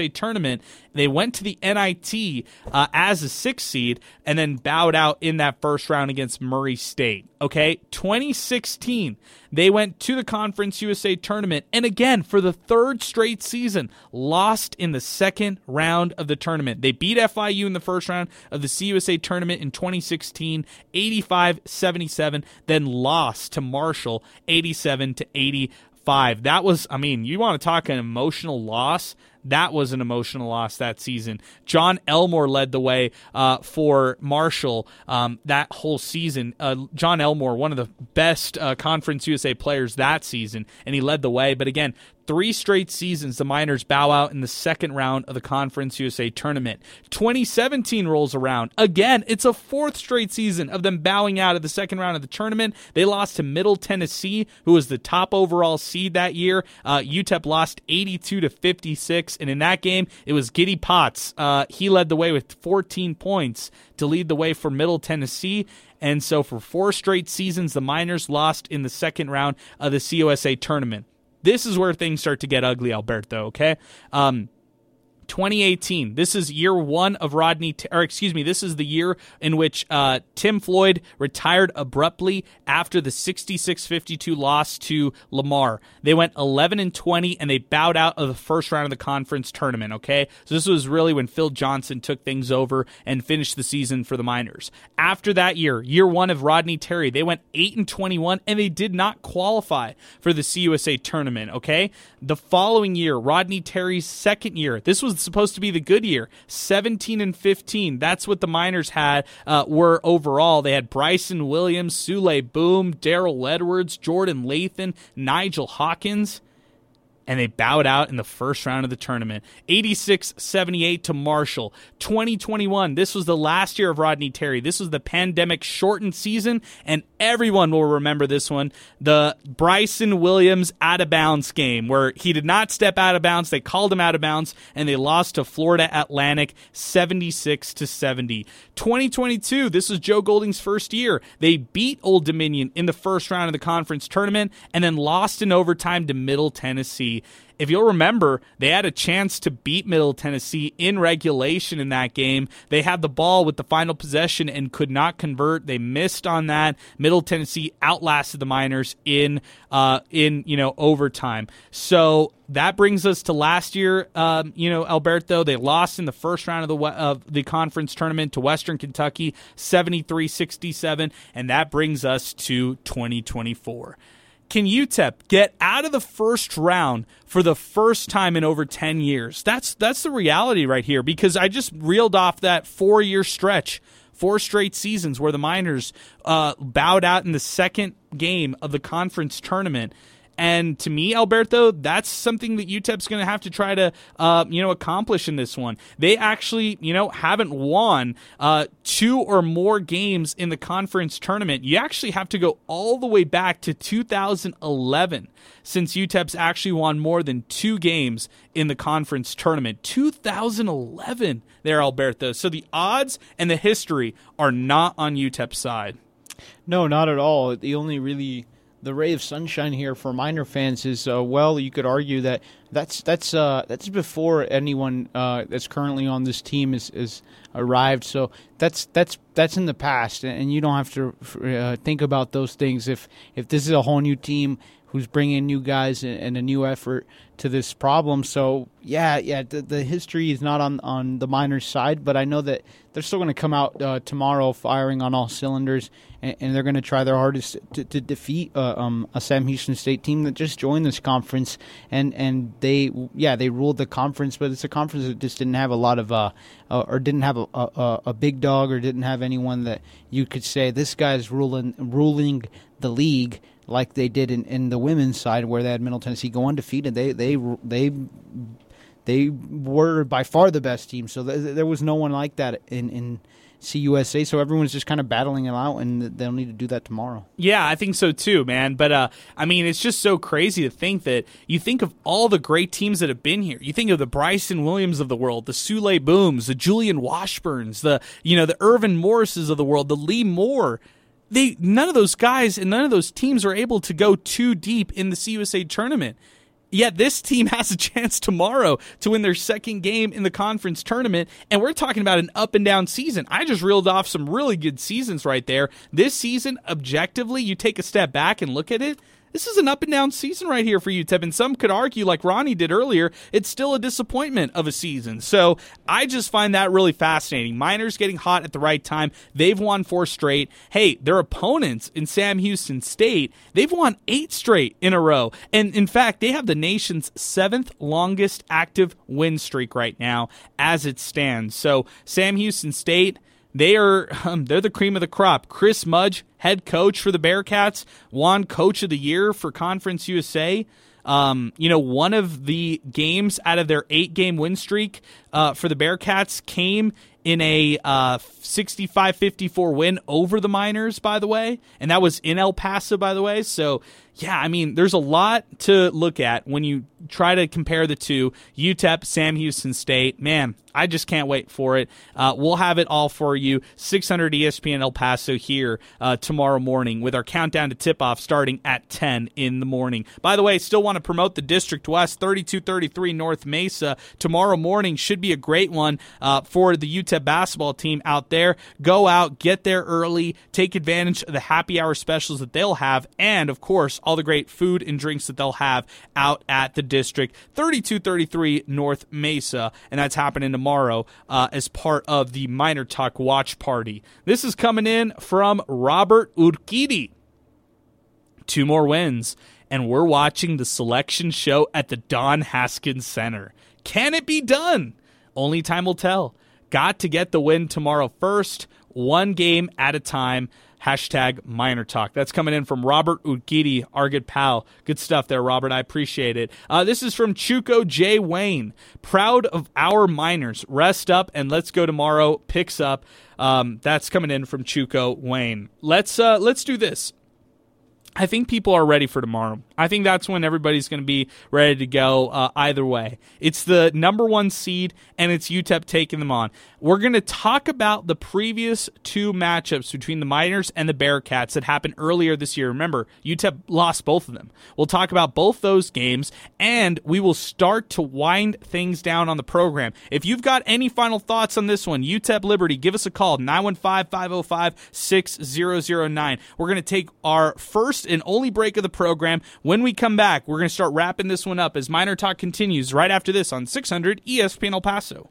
A tournament. They went to the N I T uh, as a sixth seed and then bowed out in that first round against Murray State. Okay, twenty sixteen, they went to the Conference U S A tournament, and again, for the third straight season, lost in the second round of the tournament. They beat F I U in the first round of the C U S A tournament in twenty sixteen, eighty-five seventy-seven, then lost to Marshall, eighty-seven to eighty-five. That was, I mean, you want to talk an emotional loss? That was an emotional loss that season. John Elmore led the way uh, for Marshall um, that whole season. Uh, John Elmore, one of the best uh, Conference U S A players that season, and he led the way. But again, three straight seasons the Miners bow out in the second round of the Conference U S A tournament. twenty seventeen rolls around. Again, it's a fourth straight season of them bowing out of the second round of the tournament. They lost to Middle Tennessee, who was the top overall seed that year. Uh, U T E P lost eighty-two to fifty-six, and in that game, it was Giddy Potts. Uh, he led the way with fourteen points to lead the way for Middle Tennessee. And so for four straight seasons, the Miners lost in the second round of the C U S A tournament. This is where things start to get ugly, Alberto, okay? Um, twenty eighteen, this is year one of Rodney, or excuse me, this is the year in which uh, Tim Floyd retired abruptly after the sixty-six fifty-two loss to Lamar. They went eleven and twenty, and they bowed out of the first round of the conference tournament, okay? So this was really when Phil Johnson took things over and finished the season for the Miners. After that year, year one of Rodney Terry, they went eight and twenty-one, and they did not qualify for the C U S A tournament, okay? The following year, Rodney Terry's second year, this was supposed to be the good year, seventeen and fifteen. That's what the Miners had uh, were overall. They had Bryson Williams, Sule Boom, Daryl Edwards, Jordan Lathan, Nigel Hawkins, and they bowed out in the first round of the tournament. eighty-six seventy-eight to Marshall. twenty twenty-one, this was the last year of Rodney Terry. This was the pandemic-shortened season, and everyone will remember this one. The Bryson Williams out-of-bounds game, where he did not step out of bounds. They called him out of bounds, and they lost to Florida Atlantic seventy-six to seventy. twenty twenty-two, this was Joe Golding's first year. They beat Old Dominion in the first round of the conference tournament, and then lost in overtime to Middle Tennessee. If you'll remember, they had a chance to beat Middle Tennessee in regulation in that game. They had the ball with the final possession and could not convert. They missed on that. Middle Tennessee outlasted the Miners in uh, in you know overtime. So that brings us to last year. Um, you know, Alberto, they lost in the first round of the of the conference tournament to Western Kentucky, seventy-three sixty-seven, and that brings us to twenty twenty-four. Can U T E P get out of the first round for the first time in over ten years? That's that's the reality right here, because I just reeled off that four-year stretch, four straight seasons where the Miners uh, bowed out in the second game of the conference tournament. And to me, Alberto, that's something that U T E P's going to have to try to, uh, you know, accomplish in this one. They actually, you know, haven't won uh, two or more games in the conference tournament. You actually have to go all the way back to two thousand eleven since U T E P's actually won more than two games in the conference tournament. two thousand eleven there, Alberto. So the odds and the history are not on U T E P's side. No, not at all. The only really... The ray of sunshine here for Miner fans is, uh, well, you could argue that that's that's uh, that's before anyone uh, that's currently on this team is, is arrived. So that's that's that's in the past, and you don't have to uh, think about those things. If if this is a whole new team who's bringing new guys and a new effort to this problem. So, yeah, yeah, the, the history is not on, on the Miners' side, but I know that they're still going to come out uh, tomorrow firing on all cylinders, and, and they're going to try their hardest to, to defeat uh, um, a Sam Houston State team that just joined this conference. And, and they, yeah, they ruled the conference, but it's a conference that just didn't have a lot of, uh, uh, or didn't have a, a, a big dog, or didn't have anyone that you could say, this guy's ruling ruling the league, like they did in, in the women's side, where they had Middle Tennessee go undefeated. They they they they were by far the best team. So th- there was no one like that in, in C U S A. So everyone's just kind of battling it out, and they'll need to do that tomorrow. Yeah, I think so too, man. But uh, I mean, it's just so crazy to think that you think of all the great teams that have been here. You think of the Bryson Williams of the world, the Sule Booms, the Julian Washburns, the you know the Irvin Morrises of the world, the Lee Moore. They none of those guys and none of those teams are able to go too deep in the C U S A tournament. Yet this team has a chance tomorrow to win their second game in the conference tournament, and we're talking about an up and down season. I just reeled off some really good seasons right there. This season, objectively, you take a step back and look at it, this is an up and down season right here for U T E P, and some could argue, like Ronnie did earlier, it's still a disappointment of a season. So I just find that really fascinating. Miners getting hot at the right time. They've won four straight. Hey, their opponents in Sam Houston State, they've won eight straight in a row. And in fact, they have the nation's seventh longest active win streak right now as it stands. So Sam Houston State, They are um, they're the cream of the crop. Chris Mudge, head coach for the Bearcats, won Coach of the Year for Conference U S A. Um, you know, one of the games out of their eight-game win streak uh, for the Bearcats came in a uh, sixty-five fifty-four win over the Miners, by the way, and that was in El Paso, by the way. So, yeah, I mean, there's a lot to look at when you try to compare the two. U T E P, Sam Houston State, man, I just can't wait for it. Uh, we'll have it all for you. six hundred E S P N El Paso here uh, tomorrow morning with our countdown to tip-off starting at ten in the morning. By the way, still want to promote the District West, thirty-two thirty-three North Mesa. Tomorrow morning should be a great one uh, for the U T E P basketball team out there. Go out, get there early, take advantage of the happy hour specials that they'll have, and, of course, all the great food and drinks that they'll have out at the District, thirty-two thirty-three North Mesa, and that's happening tomorrow uh, as part of the Miner Talk watch party. This is coming in from Robert Urquidy. Two more wins, and we're watching the selection show at the Don Haskins Center. Can it be done? Only time will tell. Got to get the win tomorrow first, one game at a time. Hashtag Miner Talk. That's coming in from Robert Urquidy, our good pal. Good stuff there, Robert. I appreciate it. Uh, this is from Chuco J. Wayne. Proud of our Miners. Rest up and let's go tomorrow. Picks up. Um, that's coming in from Chuco Wayne. Let's uh, let's do this. I think people are ready for tomorrow. I think that's when everybody's going to be ready to go uh, either way. It's the number one seed, and it's U T E P taking them on. We're going to talk about the previous two matchups between the Miners and the Bearcats that happened earlier this year. Remember, U T E P lost both of them. We'll talk about both those games, and we will start to wind things down on the program. If you've got any final thoughts on this one, U T E P Liberty, give us a call, nine one five, five oh five, six oh oh nine. We're going to take our first and only break of the program. When we come back, we're going to start wrapping this one up as Miner Talk continues right after this on six hundred E S P N El Paso.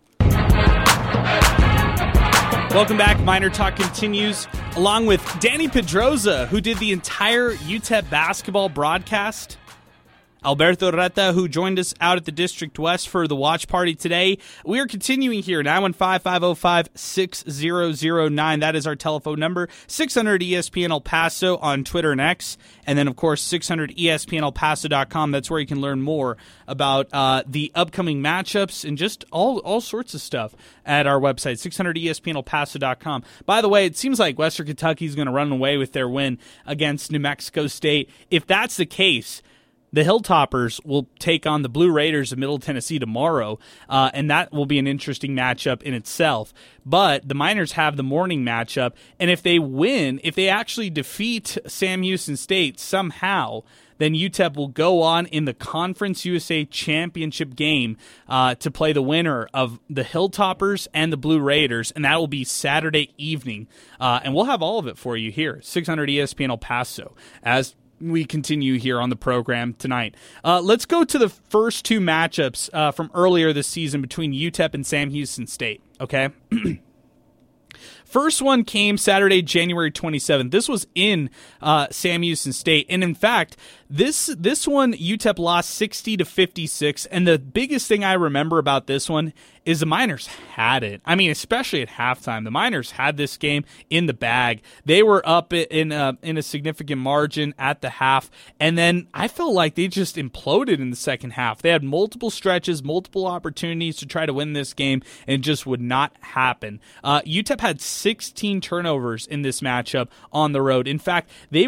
Welcome back. Miner Talk continues along with Danny Pedroza, who did the entire U T E P basketball broadcast. Alberto Reta, who joined us out at the District West for the watch party today. We are continuing here, nine one five, five oh five, six oh oh nine. That is our telephone number. six hundred E S P N El Paso on Twitter and X. And then, of course, six hundred E S P N El Paso dot com. That's where you can learn more about uh, the upcoming matchups and just all, all sorts of stuff at our website, six hundred E S P N El Paso dot com. By the way, it seems like Western Kentucky is going to run away with their win against New Mexico State. If that's the case, the Hilltoppers will take on the Blue Raiders of Middle Tennessee tomorrow, uh, and that will be an interesting matchup in itself. But the Miners have the morning matchup, and if they win, if they actually defeat Sam Houston State somehow, then U T E P will go on in the Conference U S A Championship game uh, to play the winner of the Hilltoppers and the Blue Raiders, and that will be Saturday evening. Uh, and we'll have all of it for you here, six hundred E S P N El Paso, as we continue here on the program tonight. Uh, let's go to the first two matchups uh, from earlier this season between U T E P and Sam Houston State, okay? First one came Saturday, January twenty-seventh. This was in uh, Sam Houston State, and in fact, this this one U T E P lost sixty to fifty-six. And the biggest thing I remember about this one is the Miners had it. I mean, especially at halftime, the Miners had this game in the bag. They were up in a, in a significant margin at the half, and then I felt like they just imploded in the second half. They had multiple stretches, multiple opportunities to try to win this game, and it just would not happen. Uh, U T E P had sixteen turnovers in this matchup on the road. In fact, they were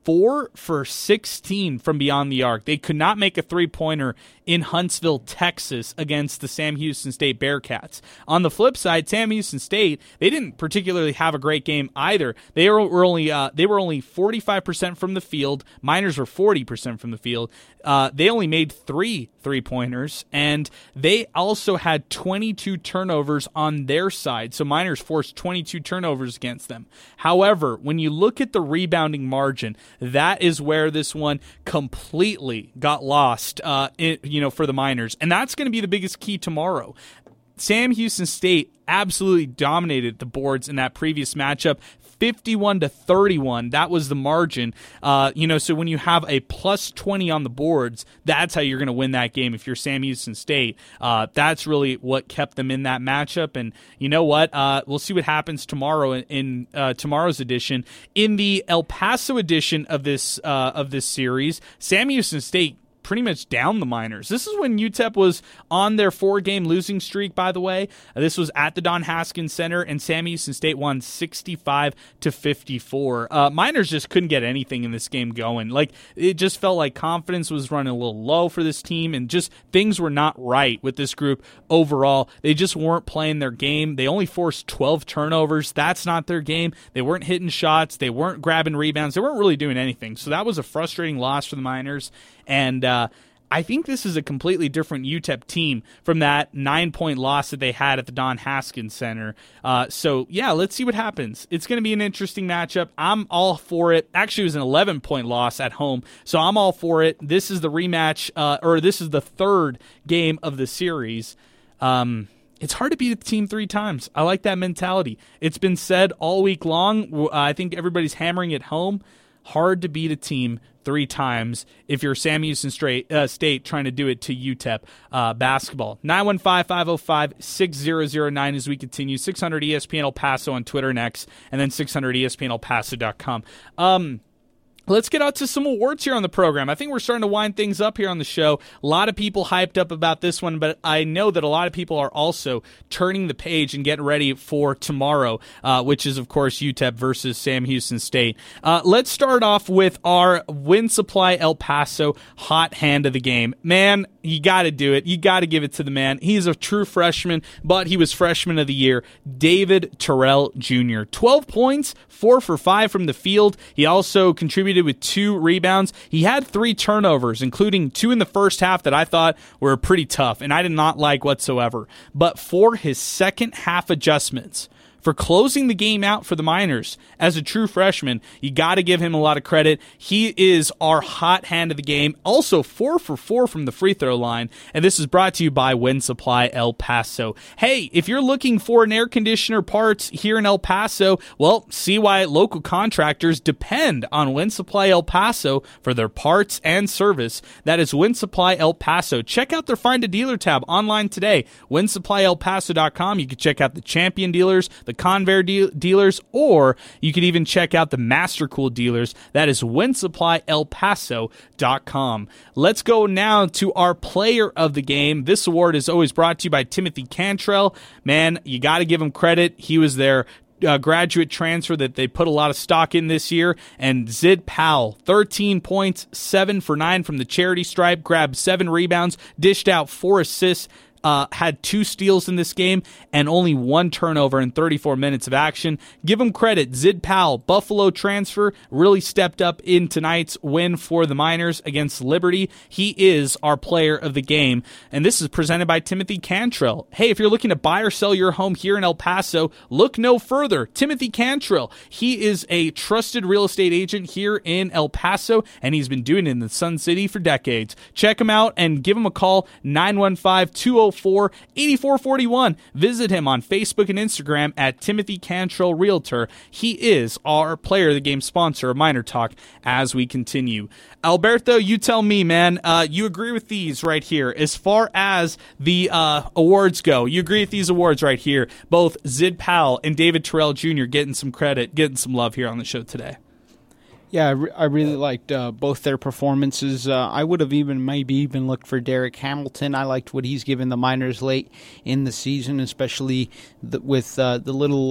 four for sixteen from beyond the arc. They could not make a three-pointer in Huntsville, Texas against the Sam Houston State Bearcats. On the flip side, Sam Houston State, they didn't particularly have a great game either. They were, were only uh, they were only forty-five percent from the field. Miners were forty percent from the field. Uh, they only made three three-pointers, and they also had twenty-two turnovers on their side. So Miners forced twenty-two turnovers against them. However, when you look at the rebounding margin, that is where this one completely got lost, uh, in, you know, for the Miners. And that's going to be the biggest key tomorrow. Sam Houston State absolutely dominated the boards in that previous matchup, fifty-one to thirty-one. That was the margin. Uh, you know, so when you have a plus twenty on the boards, that's how you're going to win that game if you're Sam Houston State. Uh, that's really what kept them in that matchup. And you know what? Uh, we'll see what happens tomorrow in, in uh, tomorrow's edition. In the El Paso edition of this uh, of this series, Sam Houston State pretty much down the Miners. This is when U T E P was on their four-game losing streak, by the way. Uh, this was at the Don Haskins Center, and Sam Houston State won sixty-five to fifty-four. Uh, Miners just couldn't get anything in this game going. Like, it just felt like confidence was running a little low for this team, and just things were not right with this group overall. They just weren't playing their game. They only forced twelve turnovers. That's not their game. They weren't hitting shots. They weren't grabbing rebounds. They weren't really doing anything. So that was a frustrating loss for the Miners. And uh, I think this is a completely different U T E P team from that nine-point loss that they had at the Don Haskins Center. Uh, so, yeah, let's see what happens. It's going to be an interesting matchup. I'm all for it. Actually, it was an eleven-point loss at home, so I'm all for it. This is the rematch, uh, or this is the third game of the series. Um, it's hard to beat a team three times. I like that mentality. It's been said all week long. Uh, I think everybody's hammering it home. Hard to beat a team three times if you're Sam Houston State, uh, State trying to do it to U T E P uh, basketball. nine one five, five oh five, six oh oh nine as we continue. six hundred E S P N El Paso on Twitter and X, and then six hundred E S P N El Paso dot com. Um, Let's get out to some awards here on the program. I think we're starting to wind things up here on the show. A lot of people hyped up about this one, but I know that a lot of people are also turning the page and getting ready for tomorrow, uh, which is, of course, U T E P versus Sam Houston State. Uh, let's start off with our Win Supply El Paso hot hand of the game. Man, you got to do it. You got to give it to the man. He's a true freshman, but he was freshman of the year, David Terrell Junior twelve points, four for five from the field. He also contributed with two rebounds. He had three turnovers, including two in the first half that I thought were pretty tough, and I did not like whatsoever. But for his second half adjustments, for closing the game out for the Miners as a true freshman, you got to give him a lot of credit. He is our hot hand of the game. Also, four for four from the free throw line. And this is brought to you by Win Supply El Paso. Hey, if you're looking for an air conditioner parts here in El Paso, well, see why local contractors depend on Win Supply El Paso for their parts and service. That is Win Supply El Paso. Check out their Find a Dealer tab online today, win supply el paso dot com. You can check out the Champion dealers, the Convair de- dealers, or you could even check out the Mastercool dealers. That is win supply el paso dot com. Let's go now to our player of the game. This award is always brought to you by Timothy Cantrell. Man, you got to give him credit. He was their uh, graduate transfer that they put a lot of stock in this year. And Zid Powell, thirteen points, seven for nine from the charity stripe, grabbed seven rebounds, dished out four assists, Uh, had two steals in this game and only one turnover in thirty-four minutes of action. Give him credit. Zid Powell, Buffalo transfer, really stepped up in tonight's win for the Miners against Liberty. He is our player of the game, and this is presented by Timothy Cantrell. Hey, if you're looking to buy or sell your home here in El Paso, look no further. Timothy Cantrell. He is a trusted real estate agent here in El Paso, and he's been doing it in the Sun City for decades. Check him out and give him a call, nine one five, two oh four, eight four four one. Visit him on Facebook and Instagram at Timothy Cantrell Realtor. He is our player of the game sponsor of Miner Talk as we continue. Alberto, you tell me, man, uh, you agree with these right here. As far as the uh, awards go, you agree with these awards right here. Both Zid Powell and David Terrell Junior getting some credit, getting some love here on the show today. Yeah, I, re- I really liked uh, both their performances. Uh, I would have even maybe even looked for Derek Hamilton. I liked what he's given the Miners late in the season, especially the, with uh, the little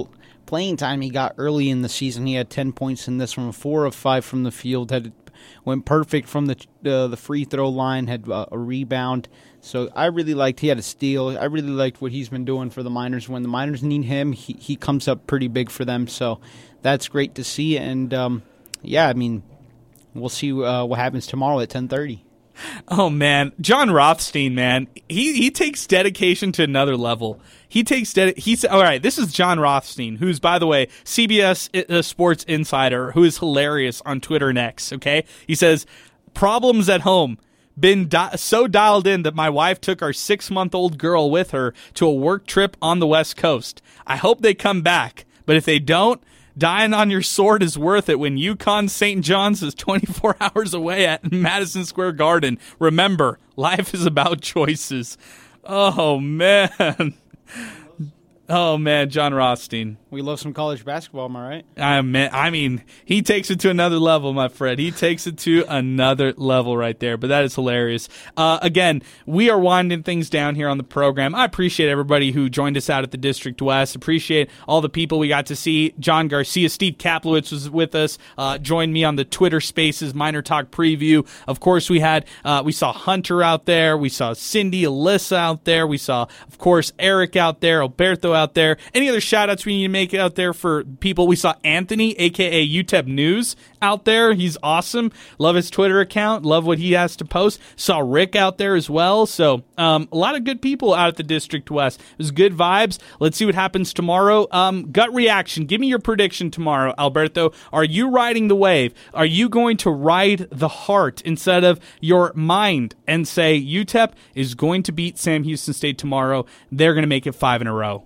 playing time he got early in the season. He had ten points in this one, four of five from the field, had went perfect from the uh, the free throw line, had uh, a rebound. So I really liked, he had a steal. I really liked what he's been doing for the Miners. When the Miners need him, he, he comes up pretty big for them. So that's great to see. And, um, yeah, I mean, we'll see uh, what happens tomorrow at ten thirty. Oh, man. John Rothstein, man, he, he takes dedication to another level. He takes dedi- he's all right. This is John Rothstein, who's, by the way, C B S uh, Sports Insider, who is hilarious on Twitter and X. Okay, he says, "Problems at home. Been di- so dialed in that my wife took our six-month-old girl with her to a work trip on the West Coast. I hope they come back, but if they don't, dying on your sword is worth it when UConn Saint John's is twenty-four hours away at Madison Square Garden. Remember, life is about choices." Oh, man. Oh, man, John Rothstein. We love some college basketball, am I right? I mean, I mean, he takes it to another level, my friend. He takes it to another level right there, but that is hilarious. Uh, again, we are winding things down here on the program. I appreciate everybody who joined us out at the District West. Appreciate all the people we got to see. John Garcia, Steve Kaplowitz was with us, uh, joined me on the Twitter Spaces Miner Talk preview. Of course, we had, uh, we saw Hunter out there. We saw Cindy, Alyssa out there. We saw, of course, Eric out there, Alberto out there. Any other shout-outs we need to make out there for people? We saw Anthony, a k a. U T E P News, out there. He's awesome. Love his Twitter account. Love what he has to post. Saw Rick out there as well. So um, a lot of good people out at the District West. It was good vibes. Let's see what happens tomorrow. Um, gut reaction. Give me your prediction tomorrow, Alberto. Are you riding the wave? Are you going to ride the heart instead of your mind and say U T E P is going to beat Sam Houston State tomorrow? They're going to make it five in a row.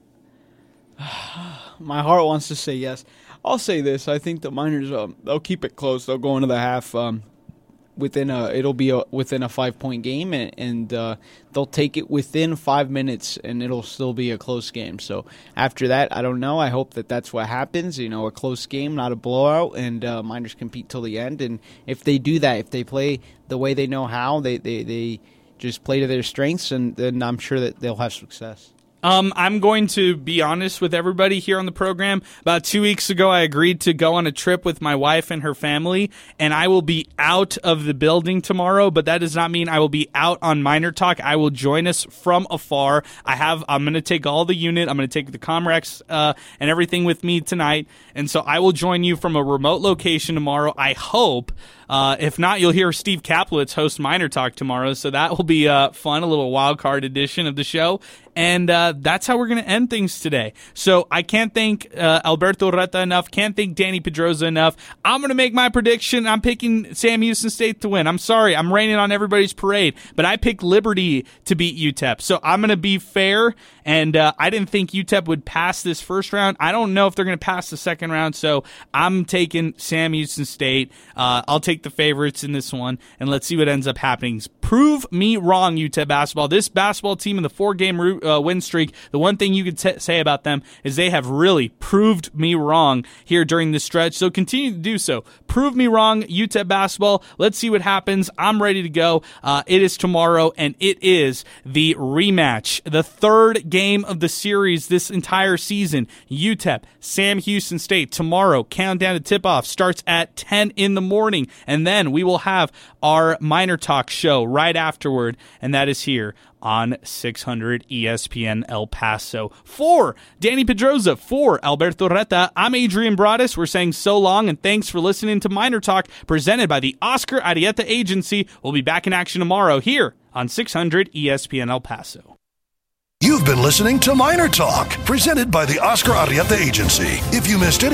My heart wants to say yes. I'll say this. I think the Miners, um, they'll keep it close. They'll go into the half um, within a, it'll be a, within a five-point game, and, and uh, they'll take it within five minutes, and it'll still be a close game. So after that, I don't know. I hope that that's what happens. You know, a close game, not a blowout, and uh, Miners compete till the end. And if they do that, if they play the way they know how, they, they, they just play to their strengths, and then I'm sure that they'll have success. Um, I'm going to be honest with everybody here on the program. About two weeks ago, I agreed to go on a trip with my wife and her family, and I will be out of the building tomorrow, but that does not mean I will be out on Miner Talk. I will join us from afar. I have, I'm going to take all the unit. I'm going to take the Comrex, uh, and everything with me tonight. And so I will join you from a remote location tomorrow. I hope. Uh, if not, you'll hear Steve Kaplowitz host Miner Talk tomorrow, so that will be uh, fun, a little wild card edition of the show. And uh, that's how we're going to end things today. So I can't thank uh, Alberto Reta enough, can't thank Danny Pedroza enough. I'm going to make my prediction. I'm picking Sam Houston State to win. I'm sorry, I'm raining on everybody's parade, but I picked Liberty to beat U T E P. So I'm going to be fair, and uh, I didn't think U T E P would pass this first round. I don't know if they're going to pass the second round, so I'm taking Sam Houston State. Uh, I'll take the favorites in this one, and let's see what ends up happening. Prove me wrong, U T E P basketball. This basketball team in the four-game uh, win streak, the one thing you could t- say about them is they have really proved me wrong here during this stretch, so continue to do so. Prove me wrong, U T E P basketball. Let's see what happens. I'm ready to go. Uh, it is tomorrow, and it is the rematch, the third game of the series this entire season. U T E P, Sam Houston State, tomorrow. Countdown to tip-off starts at ten in the morning, and then we will have our Miner Talk show right afterward, and that is here on six hundred E S P N El Paso. For Danny Pedroza, for Alberto Reta, I'm Adrian Broadus. We're saying so long, and thanks for listening to Miner Talk, presented by the Oscar Arieta Agency. We'll be back in action tomorrow here on six hundred E S P N El Paso. You've been listening to Miner Talk, presented by the Oscar Arieta Agency. If you missed it,